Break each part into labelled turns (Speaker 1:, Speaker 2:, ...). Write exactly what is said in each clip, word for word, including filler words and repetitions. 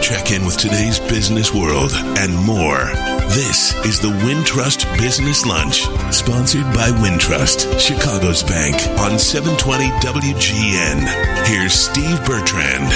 Speaker 1: check in with today's business world and more. This is the Wintrust Business Lunch, sponsored by Wintrust, Chicago's bank, on seven twenty W G N. Here's Steve Bertrand.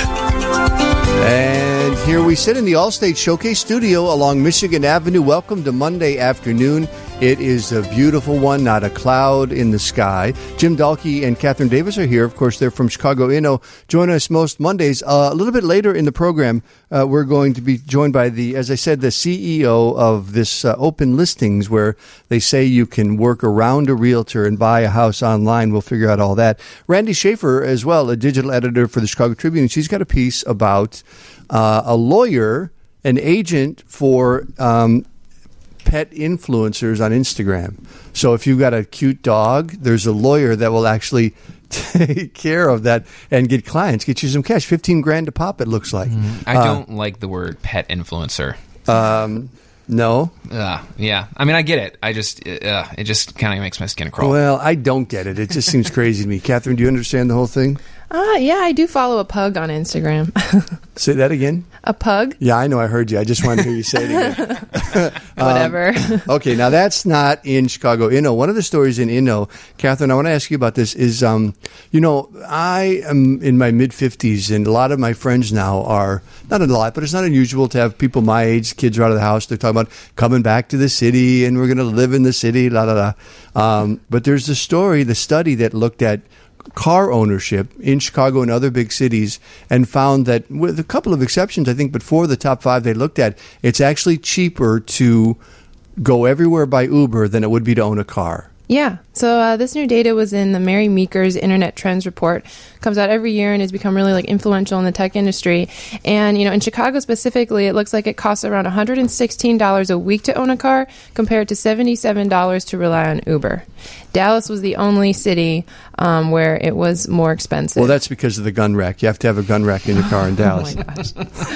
Speaker 2: And here we sit in the Allstate Showcase studio along Michigan Avenue. Welcome to Monday afternoon. It is a beautiful one, not a cloud in the sky. Jim Dahlke and Catherine Davis are here. Of course, they're from Chicago Inno. Join us most Mondays. Uh, a little bit later in the program, uh, we're going to be joined by the, as I said, the C E O of this uh, Open Listings, where they say you can work around a realtor and buy a house online. We'll figure out all that. Randy Schaefer, as well, a digital editor for the Chicago Tribune. She's got a piece about uh, a lawyer, an agent for um pet influencers on Instagram. So if you've got a cute dog, there's a lawyer that will actually take care of that and get clients, get you some cash. fifteen grand a pop, it looks like.
Speaker 3: Mm, I don't uh, like the word pet influencer.
Speaker 2: Um, no?
Speaker 3: Uh, yeah. I mean, I get it. I just, uh, it just kind of makes my skin crawl.
Speaker 2: Well, I don't get it. It just seems crazy to me. Catherine, do you understand the whole thing?
Speaker 4: Uh, yeah, I do follow a pug on Instagram.
Speaker 2: Say that again?
Speaker 4: A pug?
Speaker 2: Yeah, I know. I heard you. I just wanted to hear you say it again.
Speaker 4: Whatever.
Speaker 2: Um, okay, now that's not in Chicago Inno. One of the stories in Inno, Catherine, I want to ask you about this, is, um, you know, I am in my mid-fifties, and a lot of my friends now are, not a lot, but it's not unusual to have people my age, kids are out of the house, they're talking about coming back to the city, and we're going to live in the city, la, la, la. Um, but there's the story, the study that looked at car ownership in Chicago and other big cities, and found that, with a couple of exceptions, I think, but four of the top five they looked at, it's actually cheaper to go everywhere by Uber than it would be to own a car.
Speaker 4: Yeah. So uh, this new data was in the Mary Meeker's Internet Trends Report. Comes out every year and has become really like influential in the tech industry. And, you know, in Chicago specifically, it looks like it costs around one hundred sixteen dollars a week to own a car compared to seventy-seven dollars to rely on Uber. Dallas was the only city um, where it was more expensive.
Speaker 2: Well, that's because of the gun rack. You have to have a gun rack in your car in Dallas.
Speaker 4: Oh, my gosh.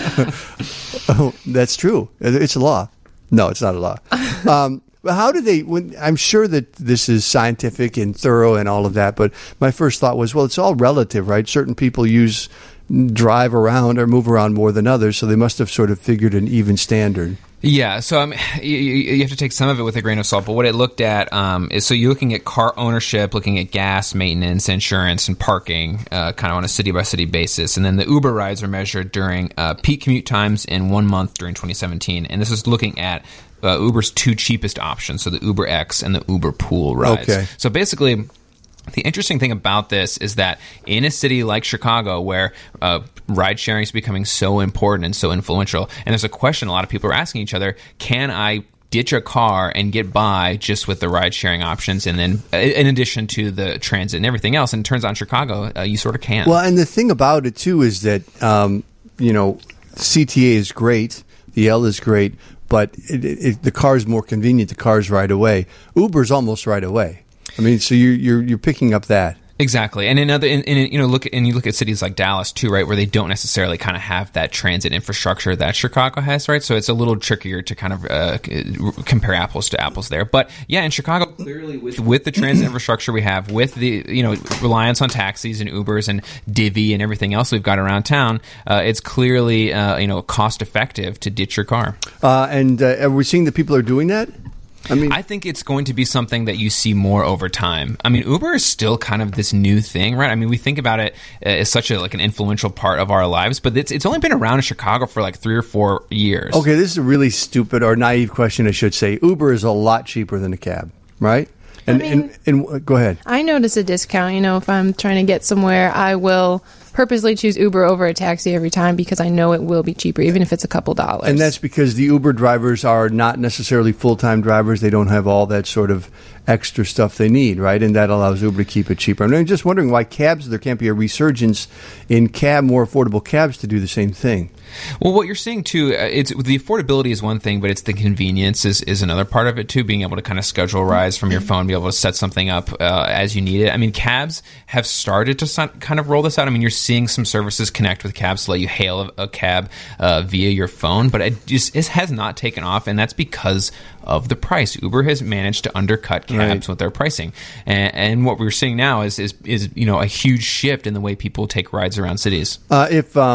Speaker 2: Oh, that's true. It's a law. No, it's not a law. Um, but how do they, when, I'm sure that this is scientific and thorough and all of that, but my first thought was, well, it's all relative, right? Certain people use, drive around or move around more than others, so they must have sort of figured an even standard.
Speaker 3: Yeah, so um, you, you have to take some of it with a grain of salt. But what it looked at um, is, so you're looking at car ownership, looking at gas, maintenance, insurance, and parking, uh, kind of on a city-by-city basis. And then the Uber rides are measured during uh, peak commute times in one month during twenty seventeen. And this is looking at uh, Uber's two cheapest options, so the Uber X and the Uber Pool rides. Okay. So basically, the interesting thing about this is that in a city like Chicago, where uh, ride sharing is becoming so important and so influential, and there's a question a lot of people are asking each other, can I ditch a car and get by just with the ride sharing options, and then uh, in addition to the transit and everything else? And it turns out in Chicago, uh, you sort of can.
Speaker 2: Well, and the thing about it, too, is that, um, you know, C T A is great, the L is great, but it, it, the car is more convenient. The car is right away. Uber's almost right away. I mean, so you're you're you're picking up that.
Speaker 3: Exactly, and in other, in, in, you know, look, and you look at cities like Dallas too, right, where they don't necessarily kind of have that transit infrastructure that Chicago has, right? So it's a little trickier to kind of uh, compare apples to apples there. But yeah, in Chicago, clearly with with the transit infrastructure we have, with the you know reliance on taxis and Ubers and Divvy and everything else we've got around town, uh, it's clearly uh, you know cost effective to ditch your car.
Speaker 2: Uh, and uh, are we seeing that people are doing that?
Speaker 3: I mean, I think it's going to be something that you see more over time. I mean, Uber is still kind of this new thing, right? I mean, we think about it as such a like an influential part of our lives, but it's it's only been around in Chicago for like three or four years.
Speaker 2: Okay, this is a really stupid or naive question, I should say. Uber is a lot cheaper than a cab, right? And,
Speaker 4: I mean,
Speaker 2: and, and go ahead.
Speaker 4: I notice a discount. You know, if I'm trying to get somewhere, I will purposely choose Uber over a taxi every time because I know it will be cheaper, even if it's a couple dollars.
Speaker 2: And that's because the Uber drivers are not necessarily full-time drivers. They don't have all that sort of extra stuff they need, right? And that allows Uber to keep it cheaper. And I'm just wondering why cabs, there can't be a resurgence in cab, more affordable cabs to do the same thing.
Speaker 3: Well, what you're seeing too, uh, it's the affordability is one thing, but it's the convenience is, is another part of it too. Being able to kind of schedule rides from your phone, be able to set something up uh, as you need it. I mean, cabs have started to son- kind of roll this out. I mean, you're seeing some services connect with cabs to let you hail a, a cab uh, via your phone, but it just it has not taken off, and that's because of the price. Uber has managed to undercut cabs right. with their pricing, and, and what we're seeing now is, is is you know a huge shift in the way people take rides around cities.
Speaker 2: Uh, if um,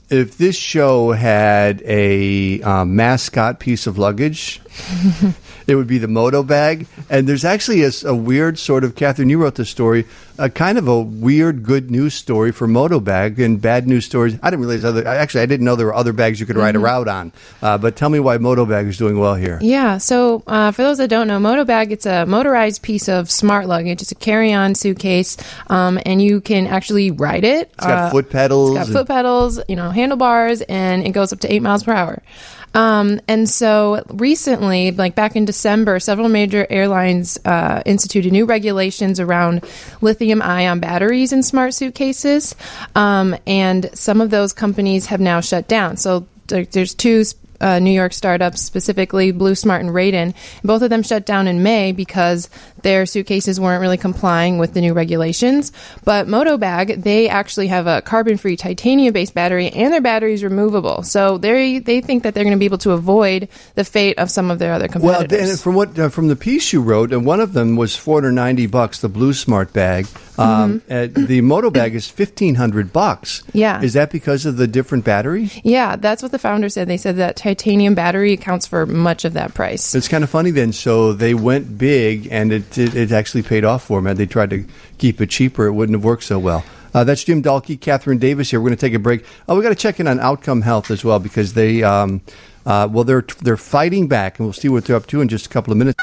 Speaker 2: if this show had a um, mascot piece of luggage, it would be the Moto bag. And there's actually a, a weird sort of, Catherine, you wrote this story, a kind of a weird good news story for Moto bag and bad news stories. I didn't realize other, actually, I didn't know there were other bags you could ride mm-hmm. a route on. Uh, but tell me why Moto bag is doing well here.
Speaker 4: Yeah, so uh, for those that don't know, Moto bag, it's a motorized piece of smart luggage. It's a carry-on suitcase, um, and you can actually ride it.
Speaker 2: It's got
Speaker 4: uh,
Speaker 2: foot pedals.
Speaker 4: It's got foot pedals, you know, handlebars, and it goes up to eight miles per hour. Um, and so recently, like back in December, several major airlines uh, instituted new regulations around lithium-ion batteries in smart suitcases. Um, and some of those companies have now shut down. So there, there's two uh, New York startups, specifically Blue Smart and Radon. Both of them shut down in May because their suitcases weren't really complying with the new regulations. But Motobag, they actually have a carbon-free titanium-based battery, and their battery is removable. So they they think that they're going to be able to avoid the fate of some of their other competitors.
Speaker 2: Well, and from what uh, from the piece you wrote, and one of them was four hundred ninety bucks, the Blue Smart bag. Um, mm-hmm. uh, the Motobag is fifteen hundred bucks.
Speaker 4: Yeah.
Speaker 2: Is that because of the different battery?
Speaker 4: Yeah, that's what the founder said. They said that titanium battery accounts for much of that price.
Speaker 2: It's kind of funny then. So they went big, and it it, it actually paid off for them. Had they tried to keep it cheaper, it wouldn't have worked so well. Uh, that's Jim Dahlke, Catherine Davis here. We're going to take a break. Oh, we got to check in on Outcome Health as well because they, um, uh, well, they're they're fighting back, and we'll see what they're up to in just a couple of minutes.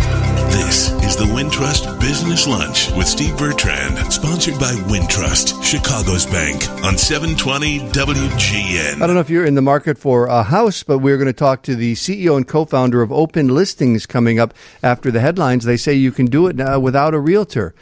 Speaker 1: This is the Wintrust Business Lunch with Steve Bertrand, sponsored by Wintrust, Chicago's bank, on seven twenty W G N.
Speaker 2: I don't know if you're in the market for a house, but we're going to talk to the C E O and co-founder of Open Listings coming up after the headlines. They say you can do it now without a realtor.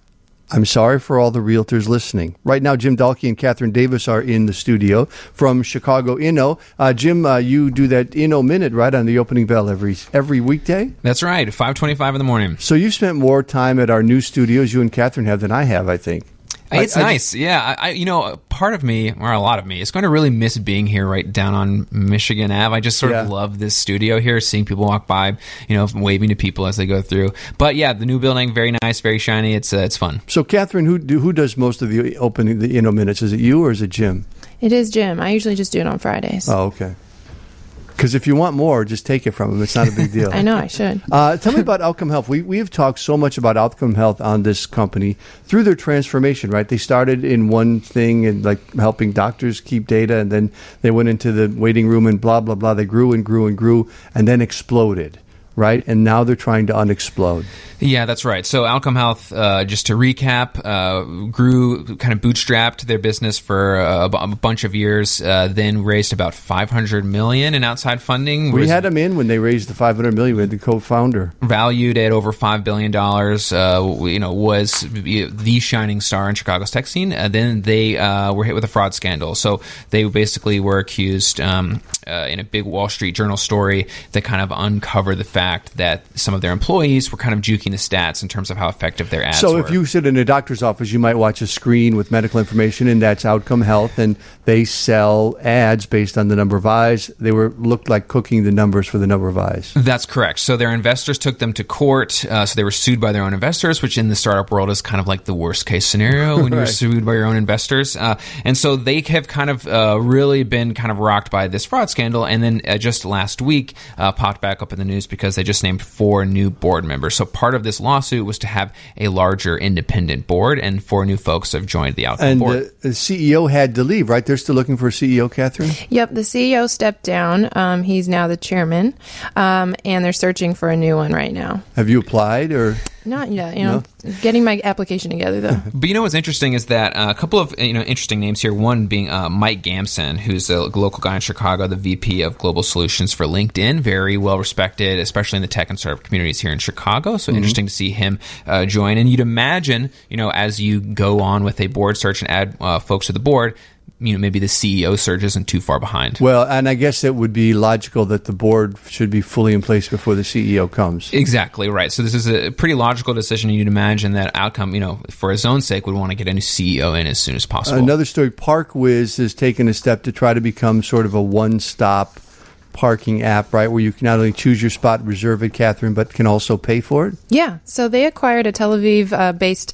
Speaker 2: I'm sorry for all the realtors listening. Right now, Jim Dahlke and Catherine Davis are in the studio from Chicago Inno. Uh, Jim, uh, you do that Inno Minute right on the opening bell every every weekday?
Speaker 3: That's right, five twenty-five in the morning.
Speaker 2: So you spent more time at our new studios, you and Catherine have, than I have, I think.
Speaker 3: It's
Speaker 2: I, I
Speaker 3: nice,
Speaker 2: just,
Speaker 3: yeah. I, you know, part of me, or a lot of me, is going to really miss being here right down on Michigan Avenue. I just sort
Speaker 2: yeah.
Speaker 3: of love this studio here, seeing people walk by, you know, waving to people as they go through. But yeah, the new building, very nice, very shiny. It's uh, it's fun.
Speaker 2: So, Catherine, who do, who does most of the opening, the Inno Minutes? Is it you or is it Jim?
Speaker 4: It is Jim. I usually just do it on Fridays.
Speaker 2: Oh, okay. Because if you want more, just take it from him. It's not a big deal.
Speaker 4: I know, I should.
Speaker 2: Uh, tell me about Outcome Health. We we have talked so much about Outcome Health on this company through their transformation, right? They started in one thing and like helping doctors keep data, and then they went into the waiting room and blah, blah, blah. They grew and grew and grew and then exploded, right? And now they're trying to unexplode.
Speaker 3: Yeah, that's right. So Outcome Health, uh, just to recap, uh, grew, kind of bootstrapped their business for a, a bunch of years, uh, then raised about five hundred million dollars in outside funding.
Speaker 2: We had them in when they raised the five hundred million dollars. We had the co-founder.
Speaker 3: Valued at over five billion dollars, uh, you know, was the shining star in Chicago's tech scene. Uh, then they uh, were hit with a fraud scandal. So they basically were accused um, uh, in a big Wall Street Journal story that kind of uncovered the fact that some of their employees were kind of juking the stats in terms of how effective their ads
Speaker 2: so
Speaker 3: were.
Speaker 2: So if you sit in a doctor's office, you might watch a screen with medical information, and that's Outcome Health, and they sell ads based on the number of eyes. They were looked like cooking the numbers for the number of eyes.
Speaker 3: That's correct. So their investors took them to court. Uh, so they were sued by their own investors, which in the startup world is kind of like the worst case scenario when right. you're sued by your own investors. Uh, and so they have kind of uh, really been kind of rocked by this fraud scandal. And then uh, just last week uh, popped back up in the news because they just named four new board members. So part of this lawsuit was to have a larger independent board, and four new folks have joined the Outcome
Speaker 2: and
Speaker 3: board.
Speaker 2: And the, the C E O had to leave, right? They're still looking for a C E O, Catherine?
Speaker 4: Yep, the C E O stepped down. Um, he's now the chairman, um, and they're searching for a new one right now.
Speaker 2: Have you applied or...
Speaker 4: Not yet, you know, no? Getting my application together, though.
Speaker 3: But you know what's interesting is that uh, a couple of you know interesting names here. One being uh, Mike Gamson, who's a local guy in Chicago, the V P of Global Solutions for LinkedIn. Very well respected, especially in the tech and startup communities here in Chicago. So mm-hmm. interesting to see him uh, join. And you'd imagine, you know, as you go on with a board search and add uh, folks to the board, you know, maybe the C E O search isn't too far behind.
Speaker 2: Well, and I guess it would be logical that the board should be fully in place before the C E O comes.
Speaker 3: Exactly right. So this is a pretty logical decision. You'd imagine that Outcome, you know, for his own sake, would want to get a new C E O in as soon as possible.
Speaker 2: Another story, ParkWiz has taken a step to try to become sort of a one-stop parking app, right, where you can not only choose your spot, reserve it, Catherine, but can also pay for it?
Speaker 4: Yeah. So they acquired a Tel Aviv-based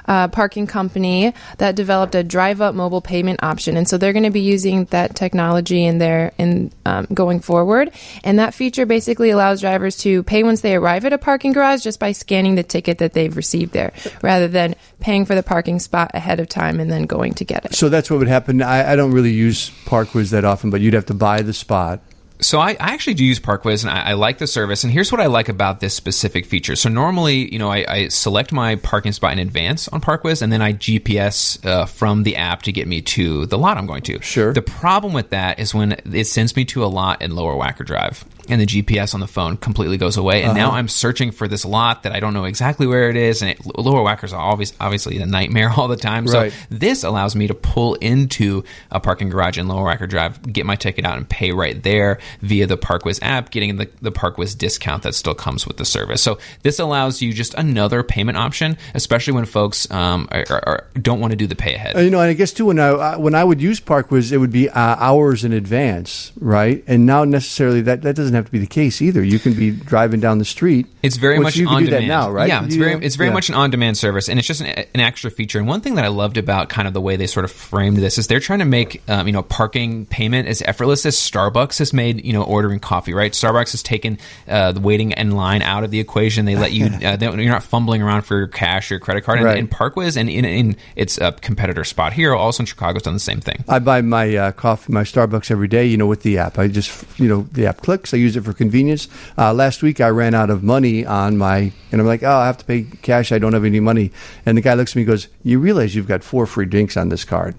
Speaker 4: uh, parking company that developed a drive-up mobile payment option, and so they're going to be using that technology in their in um, going forward. And that feature basically allows drivers to pay once they arrive at a parking garage just by scanning the ticket that they've received there, rather than paying for the parking spot ahead of time and then going to get it.
Speaker 2: So that's what would happen. I, I don't really use ParkWiz that often, but you'd have to buy the spot.
Speaker 3: So I, I actually do use ParkWiz, and I, I like the service. And here's what I like about this specific feature. So normally, you know, I, I select my parking spot in advance on ParkWiz, and then I G P S uh, from the app to get me to the lot I'm going to.
Speaker 2: Sure.
Speaker 3: The problem with that is when it sends me to a lot in Lower Wacker Drive, and the G P S on the phone completely goes away. And uh-huh. now I'm searching for this lot that I don't know exactly where it is. And it, Lower Wacker's always, obviously a nightmare all the time.
Speaker 2: Right.
Speaker 3: So this allows me to pull into a parking garage in Lower Wacker Drive, get my ticket out, and pay right there via the ParkWiz app, getting the, the ParkWiz discount that still comes with the service. So this allows you just another payment option, especially when folks um, are, are, don't want to do the pay ahead.
Speaker 2: Uh, you know, and I guess, too, when I, when I would use ParkWiz, it would be uh, hours in advance, right? And now necessarily that, that doesn't have to be the case either. You can be driving down the street.
Speaker 3: It's very much
Speaker 2: you can
Speaker 3: on
Speaker 2: do
Speaker 3: demand
Speaker 2: that now, right?
Speaker 3: Yeah, it's
Speaker 2: you,
Speaker 3: very it's very
Speaker 2: yeah.
Speaker 3: much an on-demand service, and it's just an, an extra feature. And one thing that I loved about kind of the way they sort of framed this is they're trying to make um, you know parking payment as effortless as Starbucks has made you know ordering coffee. Right? Starbucks has taken uh, the waiting in line out of the equation. They let you uh, they, you're not fumbling around for your cash or your credit card. And,
Speaker 2: right.
Speaker 3: and ParkWiz and in, in its uh, competitor Spot Hero, also in Chicago, has done the same thing.
Speaker 2: I buy my uh, coffee, my Starbucks every day. You know, with the app, I just you know the app clicks. I use it for convenience. Uh, last week I ran out of money on my, and I'm like, oh, I have to pay cash. I don't have any money. And the guy looks at me and goes, you realize you've got four free drinks on this card.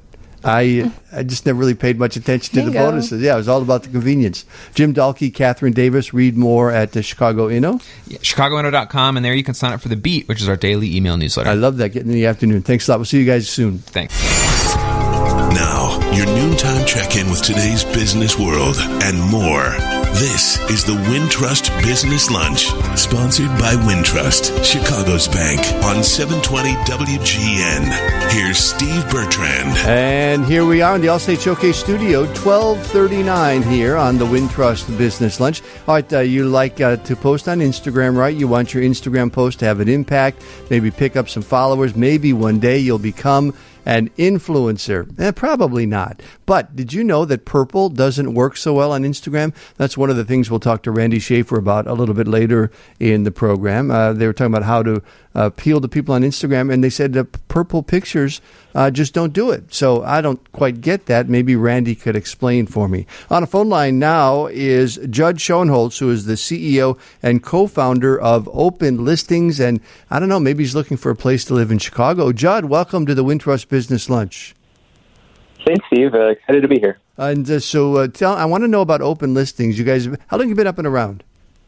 Speaker 2: I I just never really paid much attention to
Speaker 4: Bingo.
Speaker 2: the bonuses. Yeah, it was all about the convenience. Jim Dahlke, Catherine Davis, read more at the Chicago Inno.
Speaker 3: Yeah, Chicago Inno dot com, and there you can sign up for The Beat, which is our daily email newsletter.
Speaker 2: I love that, getting in the afternoon. Thanks a lot. We'll see you guys soon.
Speaker 3: Thanks.
Speaker 1: Now, your noontime check-in with today's business world and more. This is the Wintrust Business Lunch, sponsored by Wintrust, Chicago's bank, on seven twenty W G N. Here's Steve Bertrand.
Speaker 2: And here we are in the Allstate Showcase studio, twelve thirty-nine here on the Wintrust Business Lunch. All right, uh, you like uh, to post on Instagram, right? You want your Instagram post to have an impact, maybe pick up some followers. Maybe one day you'll become an influencer. Eh, probably not. But did you know that purple doesn't work so well on Instagram? That's one of the things we'll talk to Randy Schaefer about a little bit later in the program. Uh, they were talking about how to uh, appeal to people on Instagram, and they said that purple pictures uh, just don't do it. So I don't quite get that. Maybe Randy could explain for me. On a phone line now is Judd Schoenholz, who is the C E O and co-founder of Open Listings. And I don't know, maybe he's looking for a place to live in Chicago. Judd, welcome to the Wintrust Business Lunch.
Speaker 5: Thanks, Steve. Uh, excited to be here.
Speaker 2: And uh, so uh, tell, I want to know about Open Listings. You guys, how long have you been up and around?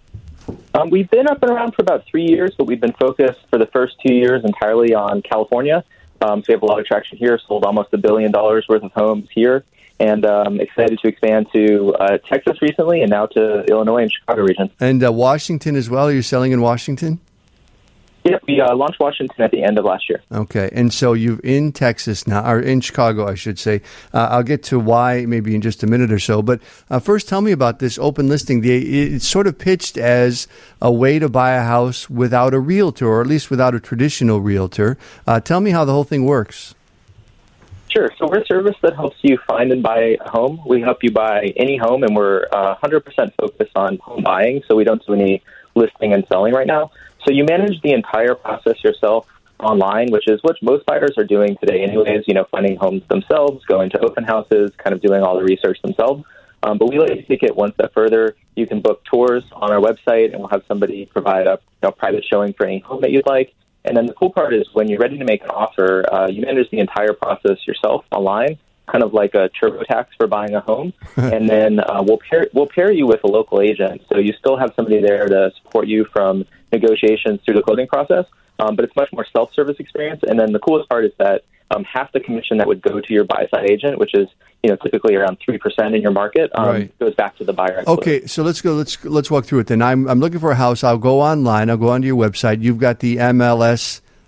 Speaker 5: Um, we've been up and around for about three years, but we've been focused for the first two years entirely on California. Um, so we have a lot of traction here, sold almost a billion dollars worth of homes here, and um, excited to expand to uh, Texas recently and now to Illinois and Chicago region.
Speaker 2: And uh, Washington as well? Are you selling in Washington?
Speaker 5: Yeah, we uh, launched Washington at the end of last year.
Speaker 2: Okay, and so you're in Texas now, or in Chicago, I should say. Uh, I'll get to why maybe in just a minute or so. But uh, first, tell me about this open listing. The, it's sort of pitched as a way to buy a house without a realtor, or at least without a traditional realtor. Uh, tell me how the whole thing works.
Speaker 5: Sure. So we're a service that helps you find and buy a home. We help you buy any home, and we're uh, one hundred percent focused on home buying, so we don't do any listing and selling right now. So you manage the entire process yourself online, which is what most buyers are doing today anyways, you know, finding homes themselves, going to open houses, kind of doing all the research themselves. Um, but we let you take it one step further. You can book tours on our website, and we'll have somebody provide a you know, private showing for any home that you'd like. And then the cool part is when you're ready to make an offer, uh, you manage the entire process yourself online, kind of like a TurboTax for buying a home. And then uh, we'll pair we'll pair you with a local agent. So you still have somebody there to support you from negotiations through the closing process, um, but it's much more self-service experience. And then the coolest part is that um, half the commission that would go to your buy-side agent, which is you know typically around three percent in your market, um, right. goes back to the buyer.
Speaker 2: Okay, so let's go. Let's let's walk through it then. I'm I'm looking for a house. I'll go online. I'll go onto your website. You've got the M L S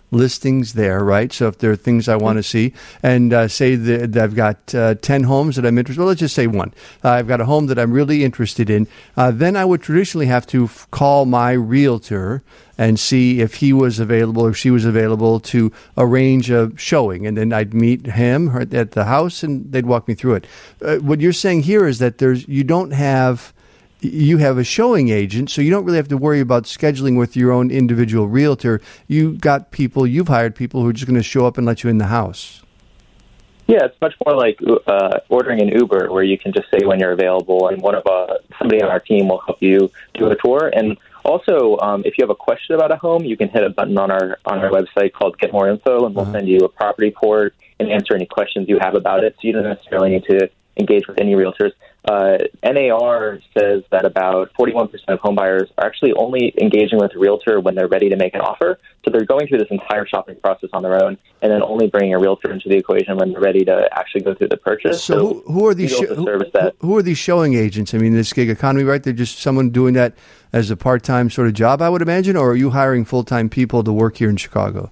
Speaker 2: listings there, right? So if there are things I want to see, and uh, say that I've got uh, ten homes that I'm interested, well, let's just say one. Uh, I've got a home that I'm really interested in. Uh, then I would traditionally have to f- call my realtor and see if he was available or she was available to arrange a showing. And then I'd meet him at the house and they'd walk me through it. Uh, what you're saying here is that there's you don't have... You have a showing agent, so you don't really have to worry about scheduling with your own individual realtor. You got people, you've hired people who are just going to show up and let you in the house.
Speaker 5: Yeah, it's much more like uh, ordering an Uber, where you can just say when you're available, and one of uh, somebody on our team will help you do a tour. And also, um, if you have a question about a home, you can hit a button on our on our website called Get More Info, and we'll uh-huh. send you a property report and answer any questions you have about it. So you don't necessarily need to engage with any realtors. Uh, N A R says that about forty-one percent of home buyers are actually only engaging with a realtor when they're ready to make an offer. So they're going through this entire shopping process on their own, and then only bringing a realtor into the equation when they're ready to actually go through the purchase.
Speaker 2: So, so who, who are these? Sh- who, who are these showing agents? I mean, this gig economy, right? They're just someone doing that as a part-time sort of job, I would imagine, or are you hiring full-time people to work here in Chicago?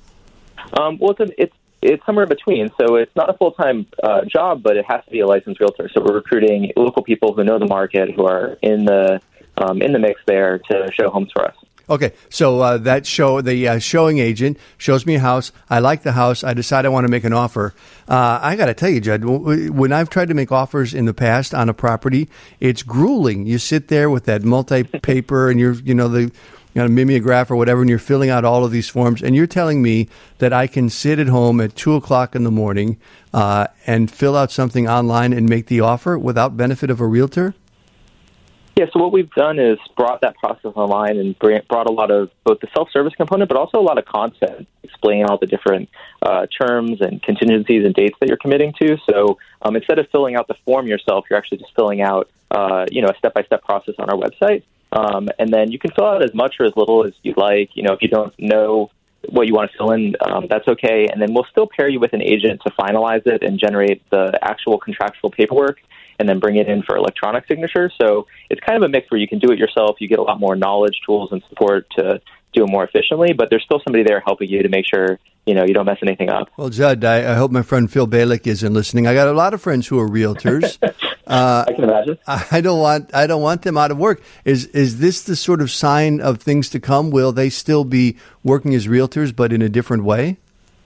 Speaker 5: Um, well, it's, a, it's It's somewhere in between. So it's not a full-time uh, job, but it has to be a licensed realtor. So we're recruiting local people who know the market, who are in the um, in the mix there to show homes for us.
Speaker 2: Okay, so uh, that show, the uh, showing agent shows me a house. I like the house. I decide I want to make an offer. Uh, I got to tell you, Judd, when I've tried to make offers in the past on a property, it's grueling. You sit there with that multi-paper and you're, you know, the you know, mimeograph or whatever, and you're filling out all of these forms, and you're telling me that I can sit at home at two o'clock in the morning uh, and fill out something online and make the offer without benefit of a realtor?
Speaker 5: Yeah, so what we've done is brought that process online and brought a lot of both the self-service component, but also a lot of content explaining all the different uh, terms and contingencies and dates that you're committing to. So um, instead of filling out the form yourself, you're actually just filling out, uh, you know, a step-by-step process on our website. Um, and then you can fill out as much or as little as you'd like. You know, if you don't know what you want to fill in, um, that's okay. And then we'll still pair you with an agent to finalize it and generate the actual contractual paperwork and then bring it in for electronic signature. So it's kind of a mix where you can do it yourself. You get a lot more knowledge, tools, and support to do it more efficiently, but there's still somebody there helping you to make sure, you know, you don't mess anything up.
Speaker 2: Well, Judd, I, I hope my friend Phil Balick isn't listening. I got a lot of friends who are realtors.
Speaker 5: Uh, I can imagine.
Speaker 2: I don't want I don't want them out of work. Is is this the sort of sign of things to come? Will they still be working as realtors, but in a different way?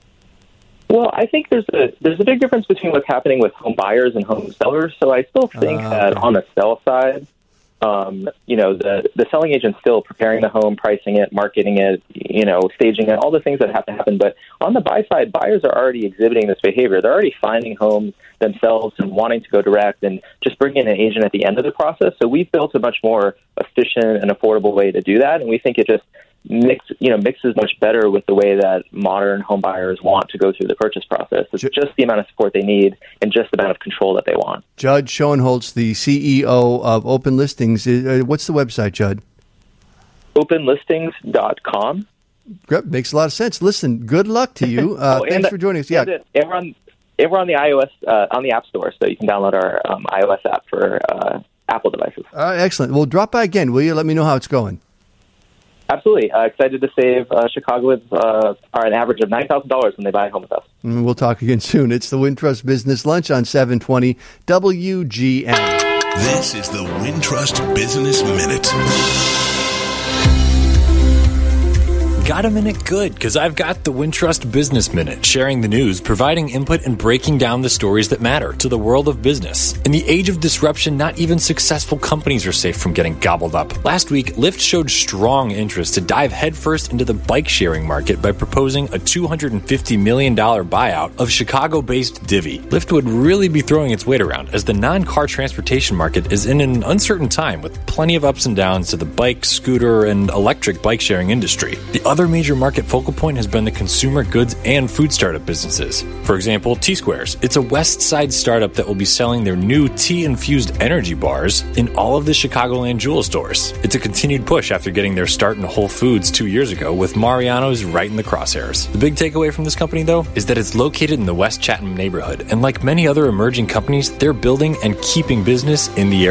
Speaker 5: Well, I think there's a there's a big difference between what's happening with home buyers and home sellers. So I still think uh, that on the sell side, um, you know, the the selling agent's still preparing the home, pricing it, marketing it, you know, staging it, all the things that have to happen. But on the buy side, buyers are already exhibiting this behavior. They're already finding homes themselves and wanting to go direct and just bring in an agent at the end of the process. So we've built a much more efficient and affordable way to do that, and we think it just mix, you know, mixes much better with the way that modern home buyers want to go through the purchase process. It's just the amount of support they need and just the amount of control that they want.
Speaker 2: Judd Schoenholtz, the C E O of Open Listings. Uh, what's the website, Judd?
Speaker 5: open listings dot com.
Speaker 2: Great. Makes a lot of sense. Listen, good luck to you. Uh, oh, thanks for joining us. Yeah.
Speaker 5: And we're on, and we're on the iOS, uh, on the App Store, so you can download our um, iOS app for uh, Apple devices.
Speaker 2: All right, excellent. Well, drop by again, will you? Let me know how it's going.
Speaker 5: Absolutely. Uh, excited to save uh, Chicagoans uh, are an average of nine thousand dollars when they buy a home with us.
Speaker 2: And we'll talk again soon. It's the Wintrust Business Lunch on seven twenty W G N.
Speaker 1: This is the Wintrust Business Minute.
Speaker 6: Got a minute? Good, because I've got the Wintrust Business Minute, sharing the news, providing input, and breaking down the stories that matter to the world of business. In the age of disruption, not even successful companies are safe from getting gobbled up. Last week, Lyft showed strong interest to dive headfirst into the bike-sharing market by proposing a two hundred fifty million dollars buyout of Chicago-based Divvy. Lyft would really be throwing its weight around, as the non-car transportation market is in an uncertain time with plenty of ups and downs to the bike, scooter, and electric bike-sharing industry. The other major market focal point has been the consumer goods and food startup businesses. For example, T-Squares. It's a West Side startup that will be selling their new tea-infused energy bars in all of the Chicagoland Jewel stores. It's a continued push after getting their start in Whole Foods two years ago, with Mariano's right in the crosshairs. The big takeaway from this company, though, is that it's located in the West Chatham neighborhood, and like many other emerging companies, they're building and keeping business in the area.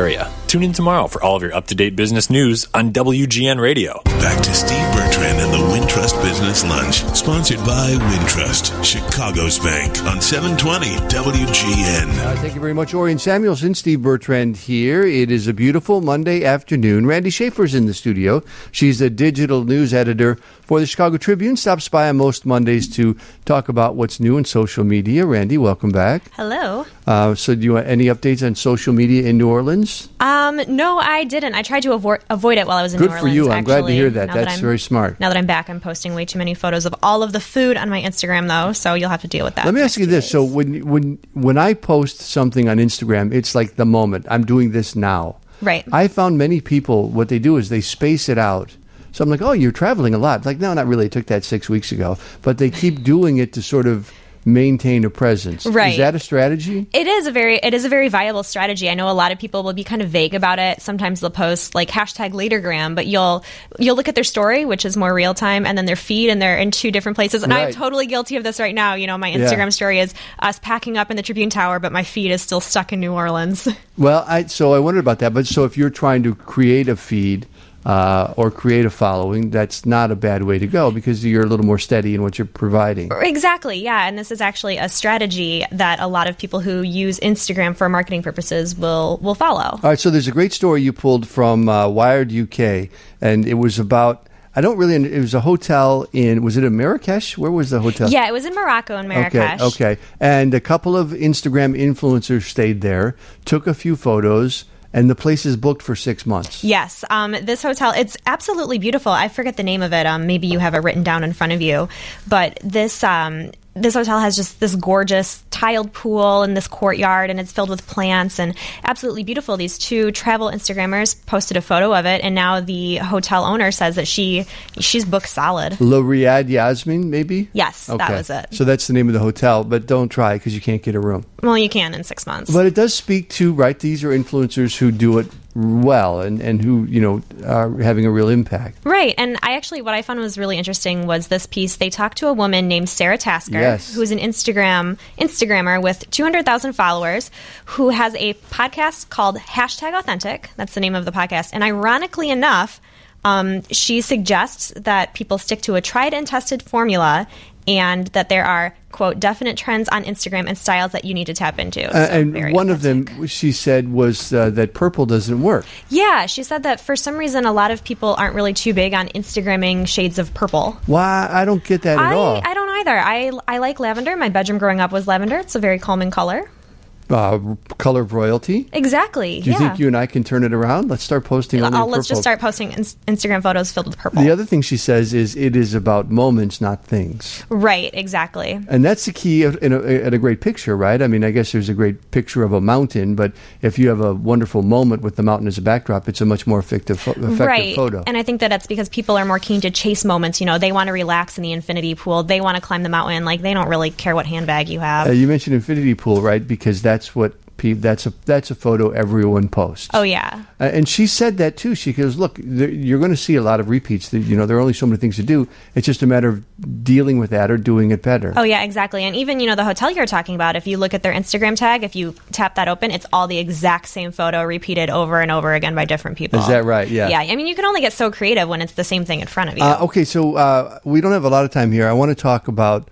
Speaker 6: Tune in tomorrow for all of your up-to-date business news on W G N Radio.
Speaker 1: Back to Steve Bertrand and the Wintrust Business Lunch, sponsored by Wintrust, Chicago's bank, on seven twenty W G N.
Speaker 2: Uh, thank you very much, Orion Samuelson. Steve Bertrand here. It is a beautiful Monday afternoon. Randy Schaefer's in the studio. She's a digital news editor for the Chicago Tribune. Stops by on most Mondays to talk about what's new in social media. Randy, welcome back.
Speaker 7: Hello.
Speaker 2: Uh, so do you want any updates on social media in New Orleans?
Speaker 7: Um, no, I didn't. I tried to avo- avoid it while I was in
Speaker 2: Good
Speaker 7: New Orleans.
Speaker 2: for you. I'm
Speaker 7: actually.
Speaker 2: glad to hear that.
Speaker 7: Now
Speaker 2: That's
Speaker 7: that
Speaker 2: very smart.
Speaker 7: Now that I'm back, I'm posting way too many photos of all of the food on my Instagram, though, so you'll have to deal with that.
Speaker 2: Let me ask you this.
Speaker 7: Days.
Speaker 2: So when when when I post something on Instagram, it's like the moment. I'm doing this now.
Speaker 7: Right.
Speaker 2: I found many people, what they do is they space it out. So I'm like, oh, you're traveling a lot. Like, no, not really. I took that six weeks ago. But they keep doing it to sort of maintain a presence.
Speaker 7: Right.
Speaker 2: Is that a strategy?
Speaker 7: It is a very it is a very viable strategy. I know a lot of people will be kind of vague about it. Sometimes they'll post like hashtag Latergram, but you'll you'll look at their story, which is more real time, and then their feed, and they're in two different places. And
Speaker 2: Right.
Speaker 7: I'm totally guilty of this right now. You know, my
Speaker 2: Yeah.
Speaker 7: Instagram story is us packing up in the Tribune Tower, but my feed is still stuck in New Orleans.
Speaker 2: Well, I so I wondered about that. But so if you're trying to create a feed uh, or create a following, that's not a bad way to go because you're a little more steady in what you're providing.
Speaker 7: Exactly, yeah. And this is actually a strategy that a lot of people who use Instagram for marketing purposes will will follow.
Speaker 2: All right, so there's a great story you pulled from uh, Wired U K, and it was about, I don't really, it was a hotel in, was it in Marrakesh? Where was the hotel?
Speaker 7: Yeah, it was in Morocco and Marrakesh.
Speaker 2: Okay, okay. And a couple of Instagram influencers stayed there, took a few photos, and the place is booked for six months.
Speaker 7: Yes, um, this hotel, it's absolutely beautiful. I forget the name of it. Um, maybe you have it written down in front of you. But this um, this hotel has just this gorgeous tiled pool in this courtyard, and it's filled with plants and absolutely beautiful. These two travel Instagrammers posted a photo of it, and now the hotel owner says that she she's booked solid.
Speaker 2: Le Riyadh Yasmin, maybe?
Speaker 7: Yes,
Speaker 2: Okay.
Speaker 7: that was it.
Speaker 2: So that's the name of the hotel, but don't try because you can't get a room.
Speaker 7: Well, you can in six months.
Speaker 2: But it does speak to, right, these are influencers who do it well and, and who, you know, are having a real impact.
Speaker 7: Right. And I actually, what I found was really interesting was this piece. They talked to a woman named Sarah Tasker,
Speaker 2: Yes.
Speaker 7: who's an Instagram Instagrammer with two hundred thousand followers, who has a podcast called Hashtag Authentic. That's the name of the podcast. And ironically enough, um, she suggests that people stick to a tried and tested formula and that there are, quote, definite trends on Instagram and styles that you need to tap into.
Speaker 2: Uh,
Speaker 7: So
Speaker 2: and
Speaker 7: very
Speaker 2: one of
Speaker 7: authentic.
Speaker 2: them, she said, was uh, that purple doesn't work.
Speaker 7: Yeah, she said that for some reason a lot of people aren't really too big on Instagramming shades of purple.
Speaker 2: Why? I don't get that at
Speaker 7: I,
Speaker 2: all.
Speaker 7: I don't either. I, I like lavender. My bedroom growing up was lavender. It's a very calming color.
Speaker 2: Uh, color of royalty.
Speaker 7: Exactly.
Speaker 2: Do you
Speaker 7: yeah.
Speaker 2: think you and I can turn it around? Let's start posting only
Speaker 7: I'll,
Speaker 2: purple.
Speaker 7: let's just start posting ins- Instagram photos filled with purple.
Speaker 2: The other thing she says is it is about moments, not things.
Speaker 7: Right, exactly.
Speaker 2: And that's the key of, in a, at a great picture, right? I mean, I guess there's a great picture of a mountain, but if you have a wonderful moment with the mountain as a backdrop, it's a much more effective, fo- effective
Speaker 7: Right.
Speaker 2: photo.
Speaker 7: And I think that that's because people are more keen to chase moments. You know, they want to relax in the infinity pool. They want to climb the mountain. Like, they don't really care what handbag you have.
Speaker 2: Uh, you mentioned infinity pool, right? Because that's what pe- that's a that's a photo everyone posts.
Speaker 7: oh, yeah.
Speaker 2: Uh, and she said that too. She goes, "Look, there, you're going to see a lot of repeats. You know, there are only so many things to do. It's just a matter of dealing with that or doing it better."
Speaker 7: Oh, yeah, exactly. And even, you know, the hotel you're talking about, if you look at their Instagram tag, if you tap that open, it's all the exact same photo repeated over and over again by different people.
Speaker 2: Is that right? Yeah.
Speaker 7: Yeah. I mean, you can only get so creative when it's the same thing in front of you.
Speaker 2: Uh, okay, so uh, we don't have a lot of time here. I want to talk about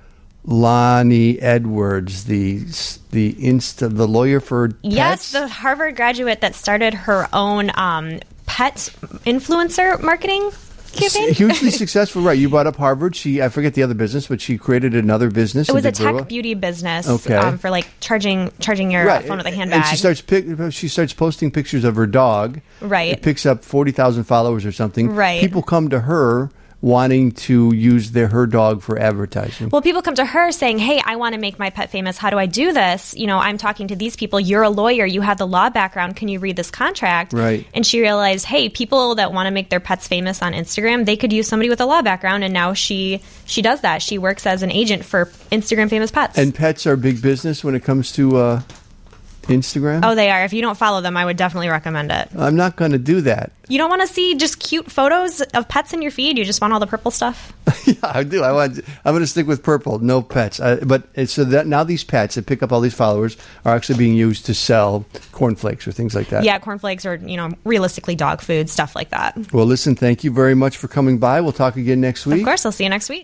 Speaker 2: Lonnie Edwards, the the insta the lawyer for pets.
Speaker 7: Yes, the Harvard graduate that started her own um, pet influencer marketing campaign.
Speaker 2: Hugely successful, right? You brought up Harvard. She, I forget the other business, but she created another business.
Speaker 7: It was
Speaker 2: in
Speaker 7: a
Speaker 2: Big River.
Speaker 7: tech beauty business
Speaker 2: Okay.
Speaker 7: um, for like charging charging your uh, phone with a handbag.
Speaker 2: And she starts pic- she starts posting pictures of her dog.
Speaker 7: Right.
Speaker 2: It picks up forty thousand followers or something.
Speaker 7: Right.
Speaker 2: People come to her wanting to use their her dog for advertising.
Speaker 7: Well, people come to her saying, hey, I want to make my pet famous. How do I do this? You know, I'm talking to these people. You're a lawyer. You have the law background. Can you read this contract?
Speaker 2: Right.
Speaker 7: And she realized, hey, people that want to make their pets famous on Instagram, they could use somebody with a law background. And now she she does that. She works as an agent for Instagram famous pets.
Speaker 2: And pets are big business when it comes to uh, Instagram?
Speaker 7: Oh, they are. If you don't follow them, I would definitely recommend it.
Speaker 2: I'm not going to do that.
Speaker 7: You don't want to see just cute photos of pets in your feed? You just want all the purple stuff?
Speaker 2: Yeah, I do. I want. I'm going to stick with purple. No pets. Uh, but it's so that now these pets that pick up all these followers are actually being used to sell cornflakes or things like that.
Speaker 7: Yeah, cornflakes or, you know, realistically dog food, stuff like that.
Speaker 2: Well, listen, thank you very much for coming by. We'll talk again next week.
Speaker 7: Of course. I'll see you next week.